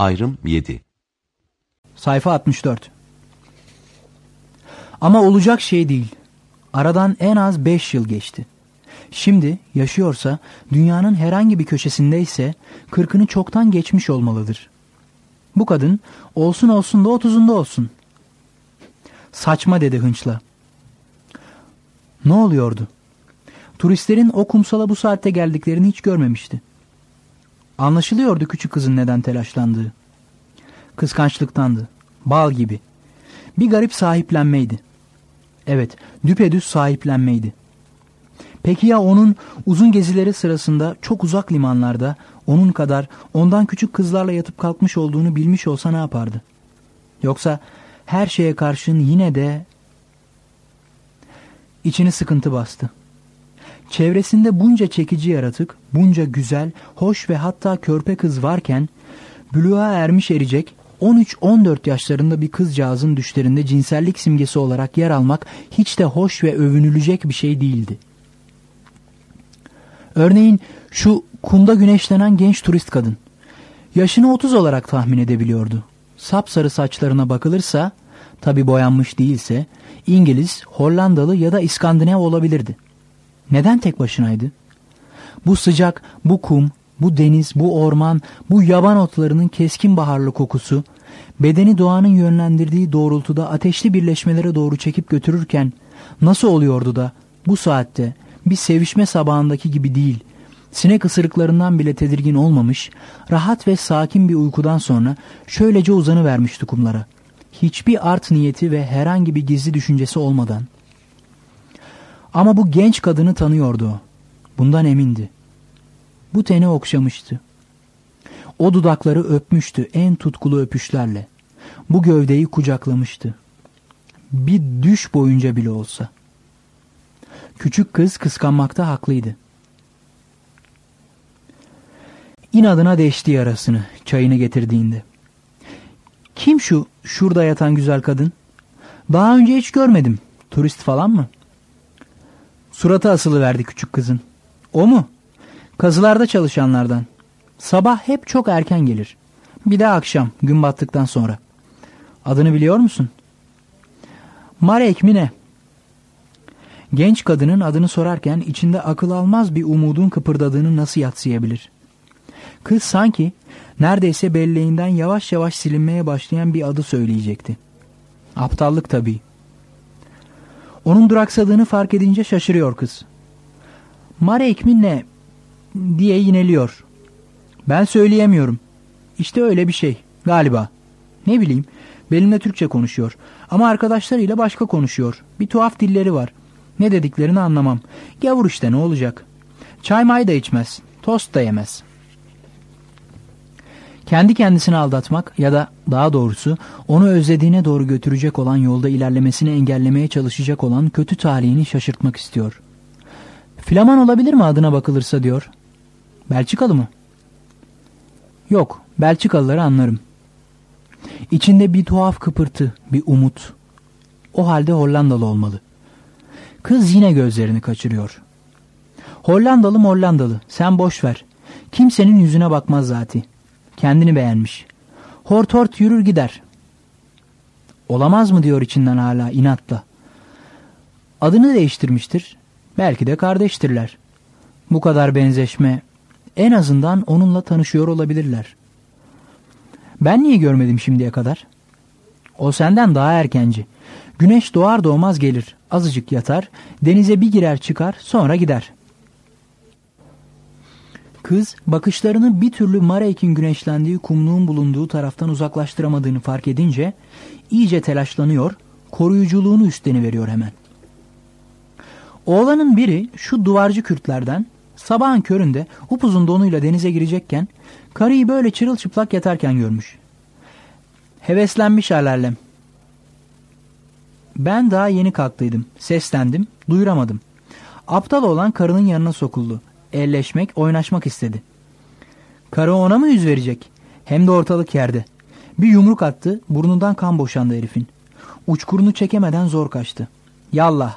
Ayrım 7. Sayfa 64. Ama olacak şey değil. Aradan en az 5 yıl geçti. Şimdi yaşıyorsa, dünyanın herhangi bir köşesindeyse 40'ını çoktan geçmiş olmalıdır. Bu kadın olsun olsun da 30'unda olsun. Saçma dedi hınçla. Ne oluyordu? Turistlerin o kumsala bu saatte geldiklerini hiç görmemişti. Anlaşılıyordu küçük kızın neden telaşlandığı. Kıskançlıktandı. Bal gibi. Bir garip sahiplenmeydi. Evet, düpedüz sahiplenmeydi. Peki ya onun uzun gezileri sırasında çok uzak limanlarda onun kadar ondan küçük kızlarla yatıp kalkmış olduğunu bilmiş olsa ne yapardı? Yoksa her şeye karşın yine de içini sıkıntı bastı. Çevresinde bunca çekici yaratık, bunca güzel, hoş ve hatta körpe kız varken büluğa ermiş erecek 13-14 yaşlarında bir kızcağızın düşlerinde cinsellik simgesi olarak yer almak hiç de hoş ve övünülecek bir şey değildi. Örneğin şu kumda güneşlenen genç turist kadın. Yaşını 30 olarak tahmin edebiliyordu. Sapsarı saçlarına bakılırsa, tabi boyanmış değilse, İngiliz, Hollandalı ya da İskandinav olabilirdi. Neden tek başınaydı? Bu sıcak, bu kum, bu deniz, bu orman, bu yaban otlarının keskin baharlı kokusu, bedeni doğanın yönlendirdiği doğrultuda ateşli birleşmelere doğru çekip götürürken, nasıl oluyordu da bu saatte bir sevişme sabahındaki gibi değil, sinek ısırıklarından bile tedirgin olmamış, rahat ve sakin bir uykudan sonra şöylece uzanıvermişti kumlara. Hiçbir art niyeti ve herhangi bir gizli düşüncesi olmadan. Ama bu genç kadını tanıyordu o. Bundan emindi. Bu teni okşamıştı. O dudakları öpmüştü en tutkulu öpüşlerle. Bu gövdeyi kucaklamıştı. Bir düş boyunca bile olsa. Küçük kız kıskanmakta haklıydı. İnadına deşti yarasını çayını getirdiğinde. Kim şu şurada yatan güzel kadın? Daha önce hiç görmedim. Turist falan mı? Suratı asılıverdi küçük kızın. O mu? Kazılarda çalışanlardan. Sabah hep çok erken gelir. Bir de akşam gün battıktan sonra. Adını biliyor musun? Marek mi ne? Genç kadının adını sorarken içinde akıl almaz bir umudun kıpırdadığını nasıl yadsıyabilir? Kız sanki neredeyse belleğinden yavaş yavaş silinmeye başlayan bir adı söyleyecekti. Aptallık tabii. Onun duraksadığını fark edince şaşırıyor kız. Marek mi ne diye yineliyor. Ben söyleyemiyorum. İşte öyle bir şey galiba. Ne bileyim, benimle Türkçe konuşuyor ama arkadaşlarıyla başka konuşuyor. Bir tuhaf dilleri var. Ne dediklerini anlamam. Gavur işte, ne olacak? Çay may da içmez, tost da yemez. Kendi kendisini aldatmak ya da daha doğrusu onu özlediğine doğru götürecek olan yolda ilerlemesini engellemeye çalışacak olan kötü talihini şaşırtmak istiyor. Flaman olabilir mi adına bakılırsa diyor. Belçikalı mı? Yok, Belçikalıları anlarım. İçinde bir tuhaf kıpırtı, bir umut. O halde Hollandalı olmalı. Kız yine gözlerini kaçırıyor. Hollandalı, sen boş ver. Kimsenin yüzüne bakmaz zati. Kendini beğenmiş. Hort hort yürür gider. Olamaz mı diyor içinden hala inatla. Adını değiştirmiştir. Belki de kardeştirler. Bu kadar benzeşme, en azından onunla tanışıyor olabilirler. Ben niye görmedim şimdiye kadar? O senden daha erkenci. Güneş doğar doğmaz gelir, azıcık yatar, denize bir girer çıkar, sonra gider. Kız bakışlarını bir türlü Marek'in güneşlendiği kumluğun bulunduğu taraftan uzaklaştıramadığını fark edince iyice telaşlanıyor, koruyuculuğunu üstleniveriyor hemen. Oğlanın biri şu duvarcı Kürtlerden sabahın köründe upuzun donuyla denize girecekken karıyı böyle çırılçıplak yatarken görmüş. Heveslenmiş alerlem. Ben daha yeni kalktıydım, seslendim, duyuramadım. Aptal olan karının yanına sokuldu. Elleşmek, oynaşmak istedi. Karı ona mı yüz verecek? Hem de ortalık yerde. Bir yumruk attı, burnundan kan boşandı herifin. Uçkurunu çekemeden zor kaçtı. Yallah.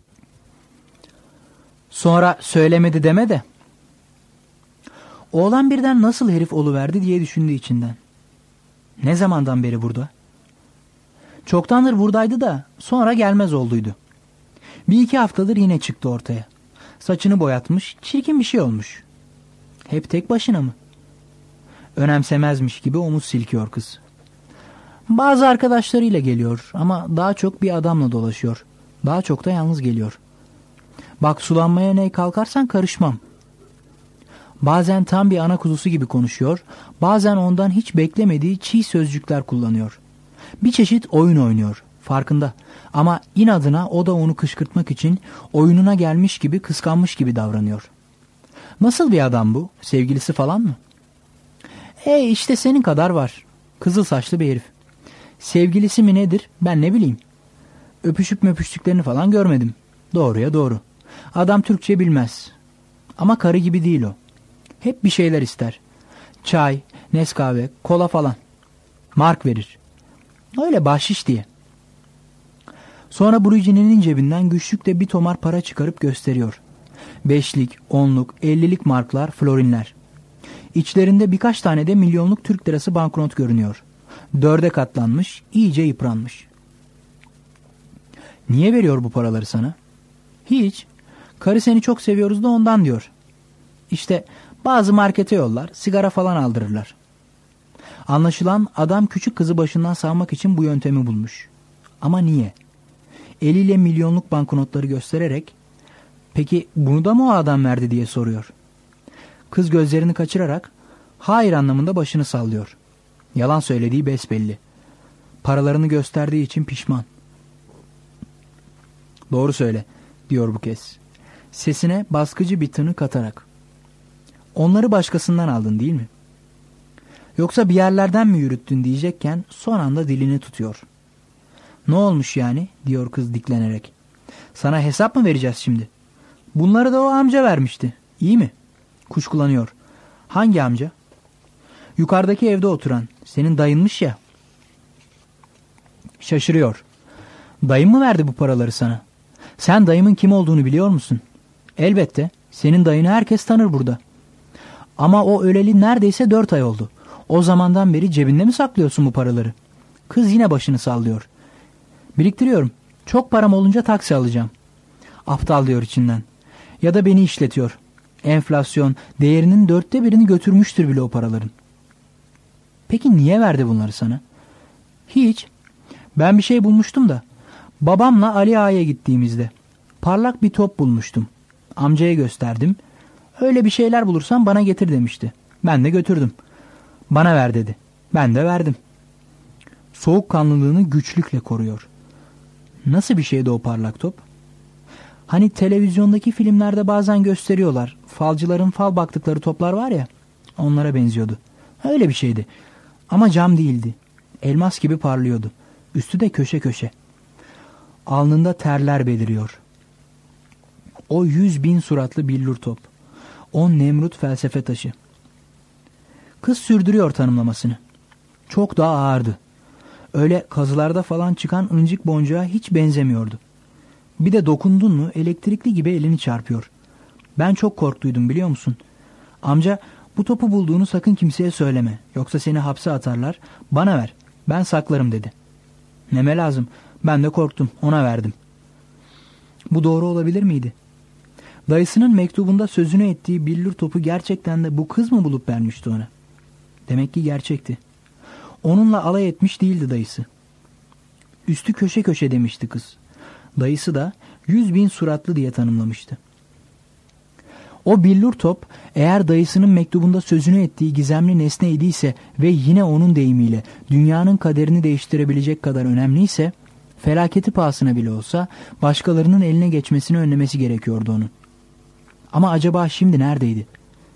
Sonra söylemedi deme de. Oğlan birden nasıl herif oluverdi diye düşündü içinden. Ne zamandan beri burada? Çoktandır buradaydı da sonra gelmez olduydu. Bir iki haftadır yine çıktı ortaya. Saçını boyatmış, çirkin bir şey olmuş. Hep tek başına mı? Önemsemezmiş gibi omuz silkiyor kız. Bazı arkadaşlarıyla geliyor ama daha çok bir adamla dolaşıyor. Daha çok da yalnız geliyor. Bak, sulanmaya ne kalkarsan karışmam. Bazen tam bir ana kuzusu gibi konuşuyor, bazen ondan hiç beklemediği çiğ sözcükler kullanıyor. Bir çeşit oyun oynuyor, farkında. Ama inadına o da onu kışkırtmak için oyununa gelmiş gibi, kıskanmış gibi davranıyor. Nasıl bir adam bu? Sevgilisi falan mı? İşte senin kadar var. Kızıl saçlı bir herif. Sevgilisi mi nedir ben ne bileyim. Öpüşüp möpüştüklerini falan görmedim. Doğruya doğru. Adam Türkçe bilmez. Ama karı gibi değil o. Hep bir şeyler ister. Çay, Nescafe, kola falan. Mark verir. Öyle bahşiş diye. Sonra Brugi'nin cebinden güçlükle bir tomar para çıkarıp gösteriyor. 5'lik, 10'luk, 50'lik marklar, florinler. İçlerinde birkaç tane de milyonluk Türk lirası banknot görünüyor. 4'e katlanmış, iyice yıpranmış. Niye veriyor bu paraları sana? Hiç. Karı seni çok seviyoruz da ondan diyor. İşte bazı markete yollar, sigara falan aldırırlar. Anlaşılan adam küçük kızı başından savmak için bu yöntemi bulmuş. Ama niye? Eliyle milyonluk banknotları göstererek, peki bunu da mı o adam verdi diye soruyor. Kız gözlerini kaçırarak hayır anlamında başını sallıyor. Yalan söylediği besbelli. Paralarını gösterdiği için pişman. Doğru söyle diyor bu kez. Sesine baskıcı bir tını katarak. Onları başkasından aldın değil mi? Yoksa bir yerlerden mi yürüttün diyecekken son anda dilini tutuyor. Ne olmuş yani diyor kız diklenerek. Sana hesap mı vereceğiz şimdi? Bunları da o amca vermişti. İyi mi? Kuşkulanıyor. Hangi amca? Yukarıdaki evde oturan. Senin dayınmış ya. Şaşırıyor. Dayın mı verdi bu paraları sana? Sen dayımın kim olduğunu biliyor musun? Elbette. Senin dayını herkes tanır burada. Ama o öleli neredeyse 4 ay oldu. O zamandan beri cebinde mi saklıyorsun bu paraları? Kız yine başını sallıyor. Biriktiriyorum. Çok param olunca taksi alacağım. Aptal diyor içinden. Ya da beni işletiyor. Enflasyon değerinin 1/4'ünü götürmüştür bile o paraların. Peki niye verdi bunları sana? Hiç. Ben bir şey bulmuştum da. Babamla Ali Ağa'ya gittiğimizde. Parlak bir top bulmuştum. Amcaya gösterdim. Öyle bir şeyler bulursan bana getir demişti. Ben de götürdüm. Bana ver dedi. Ben de verdim. Soğukkanlılığını güçlükle koruyor. Nasıl bir şeydi o parlak top? Hani televizyondaki filmlerde bazen gösteriyorlar. Falcıların fal baktıkları toplar var ya. Onlara benziyordu. Öyle bir şeydi. Ama cam değildi. Elmas gibi parlıyordu. Üstü de köşe köşe. Alnında terler beliriyor. O 100.000 suratlı billur top. O Nemrut felsefe taşı. Kız sürdürüyor tanımlamasını. Çok daha ağırdı. Öyle kazılarda falan çıkan ıncık boncuğa hiç benzemiyordu. Bir de dokundun mu elektrikli gibi elini çarpıyor. Ben çok korktuydum biliyor musun? Amca bu topu bulduğunu sakın kimseye söyleme. Yoksa seni hapse atarlar. Bana ver. Ben saklarım dedi. Neme lazım. Ben de korktum. Ona verdim. Bu doğru olabilir miydi? Dayısının mektubunda sözünü ettiği billur topu gerçekten de bu kız mı bulup vermişti ona? Demek ki gerçekti. Onunla alay etmiş değildi dayısı. Üstü köşe köşe demişti kız. Dayısı da 100.000 suratlı diye tanımlamıştı. O billur top eğer dayısının mektubunda sözünü ettiği gizemli nesne idiyse ve yine onun deyimiyle dünyanın kaderini değiştirebilecek kadar önemliyse, felaketi pahasına bile olsa başkalarının eline geçmesini önlemesi gerekiyordu onun. Ama acaba şimdi neredeydi?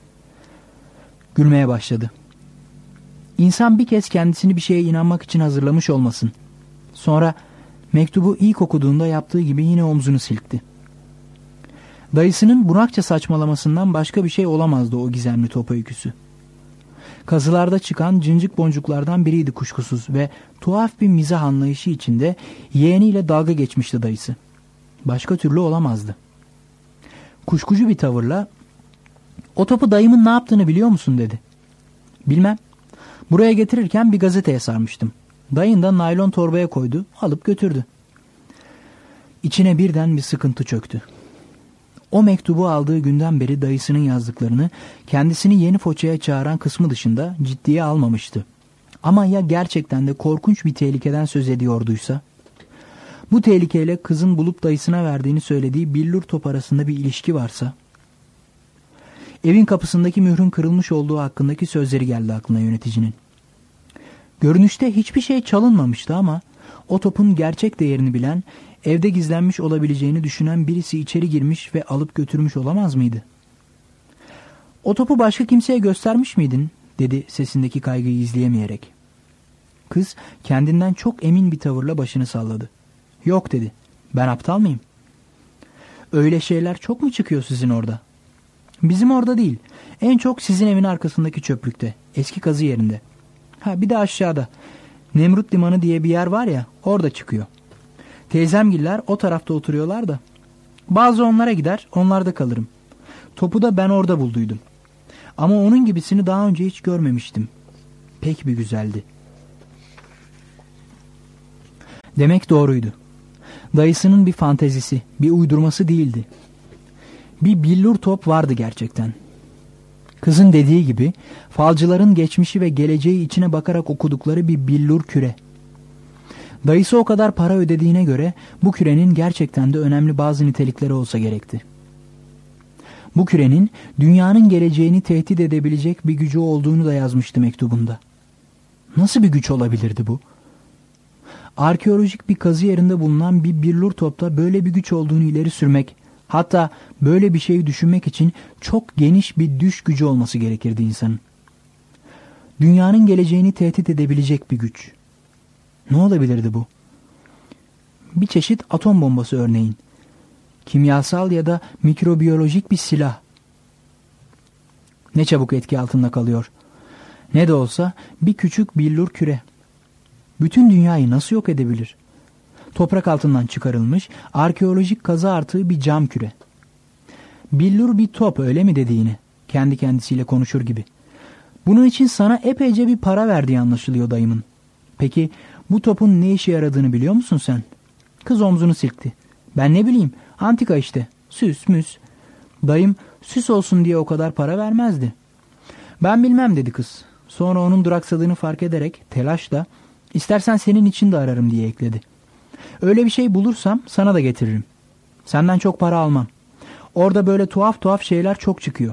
Gülmeye başladı. İnsan bir kez kendisini bir şeye inanmak için hazırlamış olmasın. Sonra mektubu ilk okuduğunda yaptığı gibi yine omzunu silkti. Dayısının bunakça saçmalamasından başka bir şey olamazdı o gizemli top öyküsü. Kazılarda çıkan cıncık boncuklardan biriydi kuşkusuz ve tuhaf bir mizah anlayışı içinde yeğeniyle dalga geçmişti dayısı. Başka türlü olamazdı. Kuşkucu bir tavırla "O topu dayımın ne yaptığını biliyor musun?" dedi. "Bilmem. Buraya getirirken bir gazeteye sarmıştım. Dayın da naylon torbaya koydu, alıp götürdü. İçine birden bir sıkıntı çöktü. O mektubu aldığı günden beri dayısının yazdıklarını kendisini Yeni Foça'ya çağıran kısmı dışında ciddiye almamıştı. Ama ya gerçekten de korkunç bir tehlikeden söz ediyorduysa? Bu tehlikeyle kızın bulup dayısına verdiğini söylediği billur top arasında bir ilişki varsa? Evin kapısındaki mührün kırılmış olduğu hakkındaki sözleri geldi aklına yöneticinin. Görünüşte hiçbir şey çalınmamıştı ama o topun gerçek değerini bilen, evde gizlenmiş olabileceğini düşünen birisi içeri girmiş ve alıp götürmüş olamaz mıydı? "O topu başka kimseye göstermiş miydin?" dedi sesindeki kaygıyı izleyemeyerek. Kız kendinden çok emin bir tavırla başını salladı. "Yok," dedi. "Ben aptal mıyım?" "Öyle şeyler çok mu çıkıyor sizin orada?" "Bizim orada değil. En çok sizin evin arkasındaki çöplükte. Eski kazı yerinde. Ha, bir de aşağıda. Nemrut Limanı diye bir yer var ya, orada çıkıyor. Teyzemgiller o tarafta oturuyorlar da. Bazı onlara gider, onlarda kalırım. Topu da ben orada bulduydum. Ama onun gibisini daha önce hiç görmemiştim. Pek bir güzeldi." Demek doğruydu. Dayısının bir fantezisi, bir uydurması değildi. Bir billur top vardı gerçekten. Kızın dediği gibi falcıların geçmişi ve geleceği içine bakarak okudukları bir billur küre. Dayısı o kadar para ödediğine göre bu kürenin gerçekten de önemli bazı nitelikleri olsa gerekti. Bu kürenin dünyanın geleceğini tehdit edebilecek bir gücü olduğunu da yazmıştı mektubunda. Nasıl bir güç olabilirdi bu? Arkeolojik bir kazı yerinde bulunan bir billur topta böyle bir güç olduğunu ileri sürmek, hatta böyle bir şeyi düşünmek için çok geniş bir düş gücü olması gerekirdi insanın. Dünyanın geleceğini tehdit edebilecek bir güç. Ne olabilirdi bu? Bir çeşit atom bombası örneğin. Kimyasal ya da mikrobiyolojik bir silah. Ne çabuk etki altında kalıyor. Ne de olsa bir küçük billur küre. Bütün dünyayı nasıl yok edebilir? Toprak altından çıkarılmış, arkeolojik kazı artığı bir cam küre. Billur bir top, öyle mi dediğini? Kendi kendisiyle konuşur gibi. Bunun için sana epeyce bir para verdiği anlaşılıyor dayımın. Peki bu topun ne işe yaradığını biliyor musun sen? Kız omzunu silkti. Ben ne bileyim, antika işte. Süs müs. Dayım süs olsun diye o kadar para vermezdi. Ben bilmem, dedi kız. Sonra onun duraksadığını fark ederek telaşla, istersen senin için de ararım diye ekledi. Öyle bir şey bulursam sana da getiririm. Senden çok para almam. Orada böyle tuhaf tuhaf şeyler çok çıkıyor.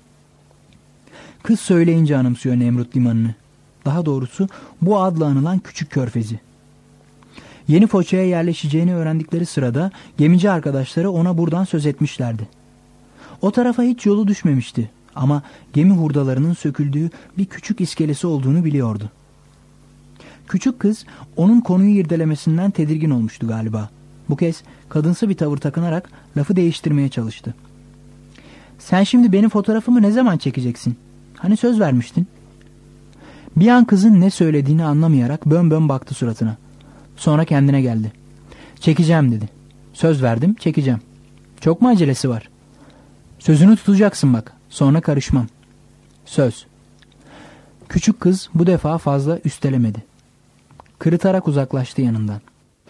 Kız söyleyince anımsıyor Nemrut Limanı'nı. Daha doğrusu bu adla anılan küçük körfezi. Yeni Foça'ya yerleşeceğini öğrendikleri sırada gemici arkadaşları ona buradan söz etmişlerdi. O tarafa hiç yolu düşmemişti ama gemi hurdalarının söküldüğü bir küçük iskelesi olduğunu biliyordu. Küçük kız onun konuyu irdelemesinden tedirgin olmuştu galiba. Bu kez kadınsı bir tavır takınarak lafı değiştirmeye çalıştı. "Sen şimdi benim fotoğrafımı ne zaman çekeceksin? Hani söz vermiştin?" Bir an kızın ne söylediğini anlamayarak bön bön baktı suratına. Sonra kendine geldi. "Çekeceğim," dedi. "Söz verdim, çekeceğim. Çok mu acelesi var?" "Sözünü tutacaksın bak, sonra karışmam." "Söz." Küçük kız bu defa fazla üstelemedi. Kırıtarak uzaklaştı yanından.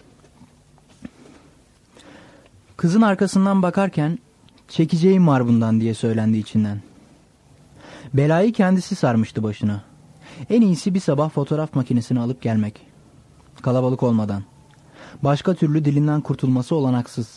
Kızın arkasından bakarken "Çekeceğim var bundan," diye söylendi içinden. Belayı kendisi sarmıştı başına. En iyisi bir sabah fotoğraf makinesini alıp gelmek. Kalabalık olmadan. Başka türlü dilinden kurtulması olanaksız.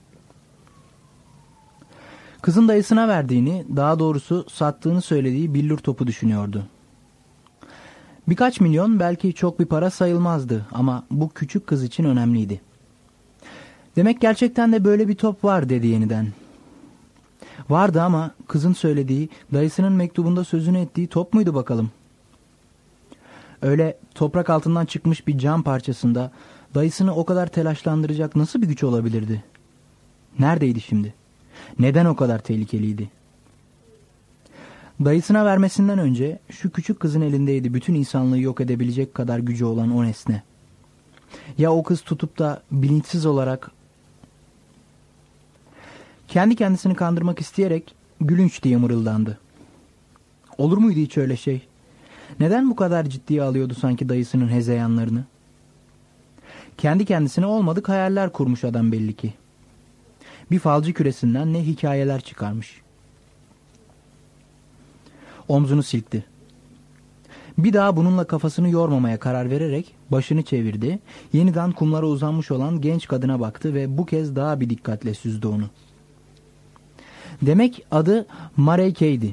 Kızın dayısına verdiğini, daha doğrusu sattığını söylediği billur topu düşünüyordu. Birkaç milyon belki çok bir para sayılmazdı ama bu küçük kız için önemliydi. Demek gerçekten de böyle bir top var, dedi yeniden. Vardı ama kızın söylediği, dayısının mektubunda sözünü ettiği top muydu bakalım? Öyle toprak altından çıkmış bir cam parçasında dayısını o kadar telaşlandıracak nasıl bir güç olabilirdi? Neredeydi şimdi? Neden o kadar tehlikeliydi? Dayısına vermesinden önce şu küçük kızın elindeydi bütün insanlığı yok edebilecek kadar gücü olan o nesne. Ya o kız tutup da bilinçsiz olarak kendi kendisini kandırmak isteyerek gülünç diye mırıldandı. Olur muydu hiç öyle şey? Neden bu kadar ciddiye alıyordu sanki dayısının hezeyanlarını? Kendi kendisine olmadık hayaller kurmuş adam belli ki. Bir falcı küresinden ne hikayeler çıkarmış. Omzunu silkti. Bir daha bununla kafasını yormamaya karar vererek başını çevirdi. Yeniden kumlara uzanmış olan genç kadına baktı ve bu kez daha bir dikkatle süzdü onu. Demek adı Mary Kay'di.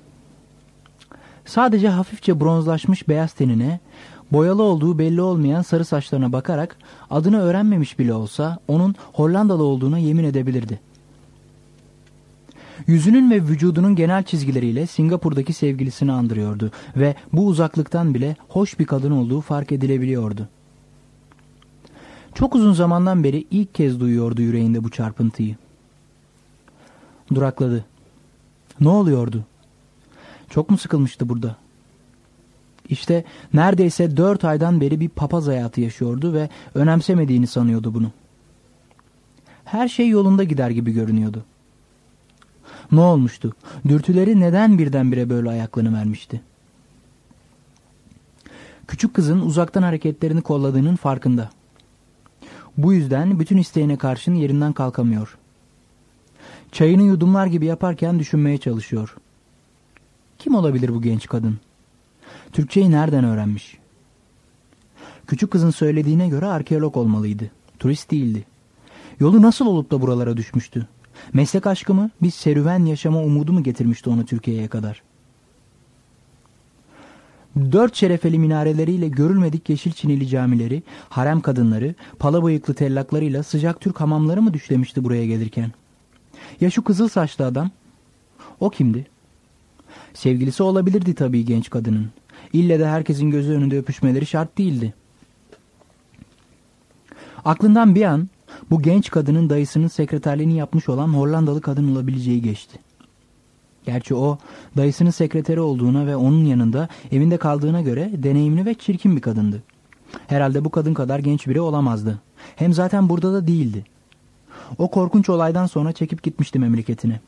Sadece hafifçe bronzlaşmış beyaz tenine, boyalı olduğu belli olmayan sarı saçlarına bakarak adını öğrenmemiş bile olsa onun Hollandalı olduğuna yemin edebilirdi. Yüzünün ve vücudunun genel çizgileriyle Singapur'daki sevgilisini andırıyordu ve bu uzaklıktan bile hoş bir kadın olduğu fark edilebiliyordu. Çok uzun zamandan beri ilk kez duyuyordu yüreğinde bu çarpıntıyı. Durakladı. Ne oluyordu? Çok mu sıkılmıştı burada? İşte neredeyse 4 aydan beri bir papaz hayatı yaşıyordu ve önemsemediğini sanıyordu bunu. Her şey yolunda gider gibi görünüyordu. Ne olmuştu? Dürtüleri neden birdenbire böyle ayaklanıvermişti? Küçük kızın uzaktan hareketlerini kolladığının farkında. Bu yüzden bütün isteğine karşın yerinden kalkamıyor. Çayını yudumlar gibi yaparken düşünmeye çalışıyor. Kim olabilir bu genç kadın? Türkçeyi nereden öğrenmiş? Küçük kızın söylediğine göre arkeolog olmalıydı. Turist değildi. Yolu nasıl olup da buralara düşmüştü? Meslek aşkı mı, bir serüven yaşama umudu mu getirmişti onu Türkiye'ye kadar? 4 şerefeli minareleriyle görülmedik yeşil çinili camileri, harem kadınları, pala bıyıklı tellaklarıyla sıcak Türk hamamları mı düşlemişti buraya gelirken? Ya şu kızıl saçlı adam? O kimdi? Sevgilisi olabilirdi tabii genç kadının. İlle de herkesin gözü önünde öpüşmeleri şart değildi. Aklından bir an bu genç kadının dayısının sekreterliğini yapmış olan Hollandalı kadın olabileceği geçti. Gerçi o dayısının sekreteri olduğuna ve onun yanında evinde kaldığına göre deneyimli ve çirkin bir kadındı. Herhalde bu kadın kadar genç biri olamazdı. Hem zaten burada da değildi. O korkunç olaydan sonra çekip gitmişti memleketine.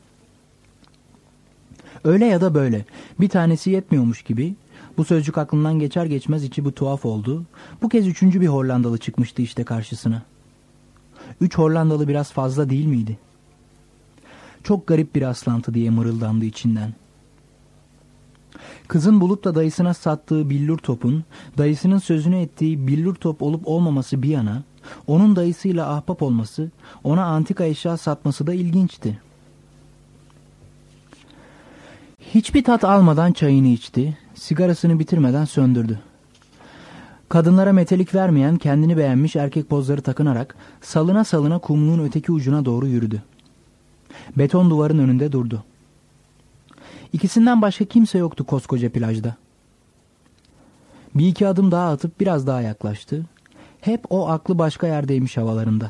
Öyle ya da böyle bir tanesi yetmiyormuş gibi bu sözcük aklından geçer geçmez içi bu tuhaf oldu. Bu kez 3. bir Hollandalı çıkmıştı işte karşısına. 3 Hollandalı biraz fazla değil miydi? Çok garip bir rastlantı diye mırıldandı içinden. Kızın bulup da dayısına sattığı billur topun, dayısının sözünü ettiği billur top olup olmaması bir yana, onun dayısıyla ahbap olması, ona antika eşya satması da ilginçti. Hiçbir tat almadan çayını içti, sigarasını bitirmeden söndürdü. Kadınlara metelik vermeyen kendini beğenmiş erkek pozları takınarak salına salına kumluğun öteki ucuna doğru yürüdü. Beton duvarın önünde durdu. İkisinden başka kimse yoktu koskoca plajda. Bir iki adım daha atıp biraz daha yaklaştı. Hep o aklı başka yerdeymiş havalarında.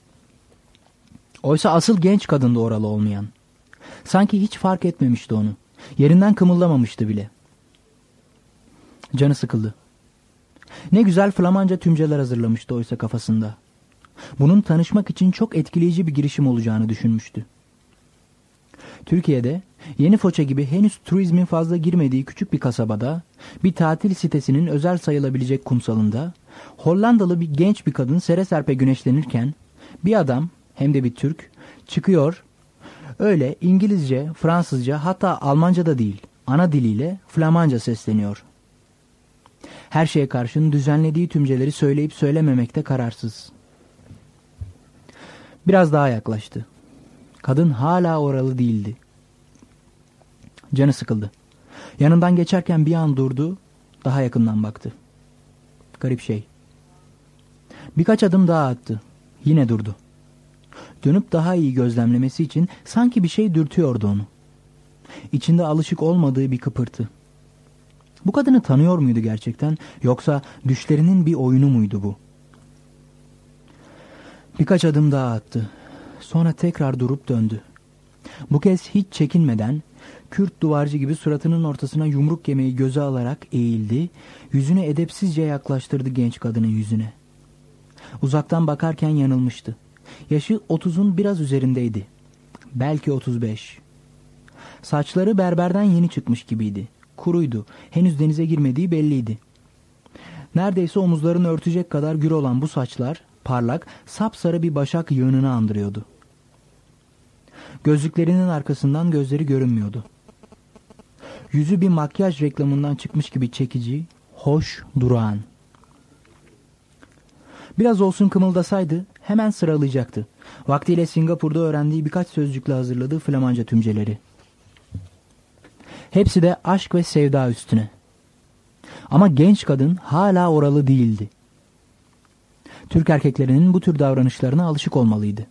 Oysa asıl genç kadındı oralı olmayan. Sanki hiç fark etmemişti onu. Yerinden kımıldamamıştı bile. Canı sıkıldı. Ne güzel Flamanca tümceler hazırlamıştı oysa kafasında. Bunun tanışmak için çok etkileyici bir girişim olacağını düşünmüştü. Türkiye'de Yeni Foça gibi henüz turizmin fazla girmediği küçük bir kasabada, bir tatil sitesinin özel sayılabilecek kumsalında, Hollandalı bir genç bir kadın sere serpe güneşlenirken, bir adam hem de bir Türk çıkıyor, öyle İngilizce, Fransızca hatta Almanca da değil, ana diliyle Flamanca sesleniyor. Her şeye karşın düzenlediği tümceleri söyleyip söylememekte kararsız. Biraz daha yaklaştı. Kadın hala oralı değildi. Canı sıkıldı. Yanından geçerken bir an durdu, daha yakından baktı. Garip şey. Birkaç adım daha attı. Yine durdu. Dönüp daha iyi gözlemlemesi için sanki bir şey dürtüyordu onu. İçinde alışık olmadığı bir kıpırtı. Bu kadını tanıyor muydu gerçekten, yoksa düşlerinin bir oyunu muydu bu? Birkaç adım daha attı. Sonra tekrar durup döndü. Bu kez hiç çekinmeden, Kürt duvarcı gibi suratının ortasına yumruk yemeyi göze alarak eğildi, yüzünü edepsizce yaklaştırdı genç kadının yüzüne. Uzaktan bakarken yanılmıştı. Yaşı 30'un biraz üzerindeydi. Belki 35. Saçları berberden yeni çıkmış gibiydi. kuruydu. Henüz denize girmediği belliydi. Neredeyse omuzlarını örtecek kadar gür olan bu saçlar, parlak, sapsarı bir başak yığınını andırıyordu. Gözlüklerinin arkasından gözleri görünmüyordu. Yüzü bir makyaj reklamından çıkmış gibi çekici, hoş, durağan. Biraz olsun kımıldasaydı hemen sıralayacaktı. Vaktiyle Singapur'da öğrendiği birkaç sözcükle hazırladığı Flamanca tümceleri. Hepsi de aşk ve sevda üstüne. Ama genç kadın hala oralı değildi. Türk erkeklerinin bu tür davranışlarına alışık olmalıydı.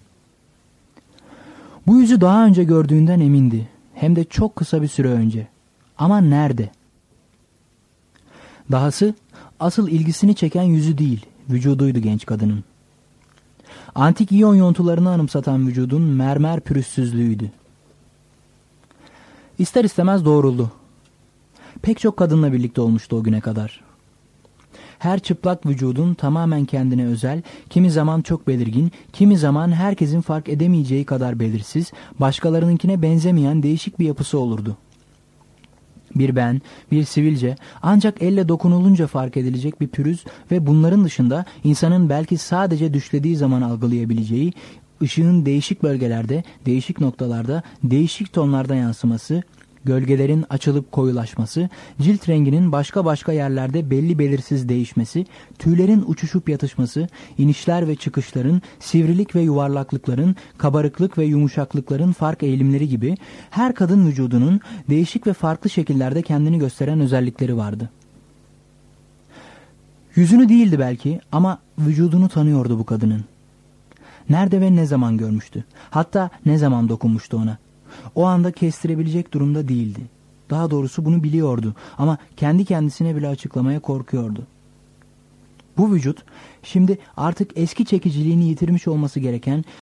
Bu yüzü daha önce gördüğünden emindi. Hem de çok kısa bir süre önce. Ama nerede? Dahası asıl ilgisini çeken yüzü değil, vücuduydu genç kadının. Antik iyon yontularını anımsatan vücudun mermer pürüzsüzlüğüydü. İster istemez doğruldu. Pek çok kadınla birlikte olmuştu o güne kadar. Her çıplak vücudun tamamen kendine özel, kimi zaman çok belirgin, kimi zaman herkesin fark edemeyeceği kadar belirsiz, başkalarınınkine benzemeyen değişik bir yapısı olurdu. Bir ben, bir sivilce, ancak elle dokunulunca fark edilecek bir pürüz ve bunların dışında insanın belki sadece düşlediği zaman algılayabileceği, ışığın değişik bölgelerde, değişik noktalarda, değişik tonlarda yansıması, gölgelerin açılıp koyulaşması, cilt renginin başka yerlerde belli belirsiz değişmesi, tüylerin uçuşup yatışması, inişler ve çıkışların, sivrilik ve yuvarlaklıkların, kabarıklık ve yumuşaklıkların fark eğilimleri gibi her kadın vücudunun değişik ve farklı şekillerde kendini gösteren özellikleri vardı. Yüzünü değildi belki ama vücudunu tanıyordu bu kadının. Nerede ve ne zaman görmüştü? Hatta ne zaman dokunmuştu ona? O anda kestirebilecek durumda değildi. Daha doğrusu bunu biliyordu ama kendi kendisine bile açıklamaya korkuyordu. Bu vücut şimdi artık eski çekiciliğini yitirmiş olması gereken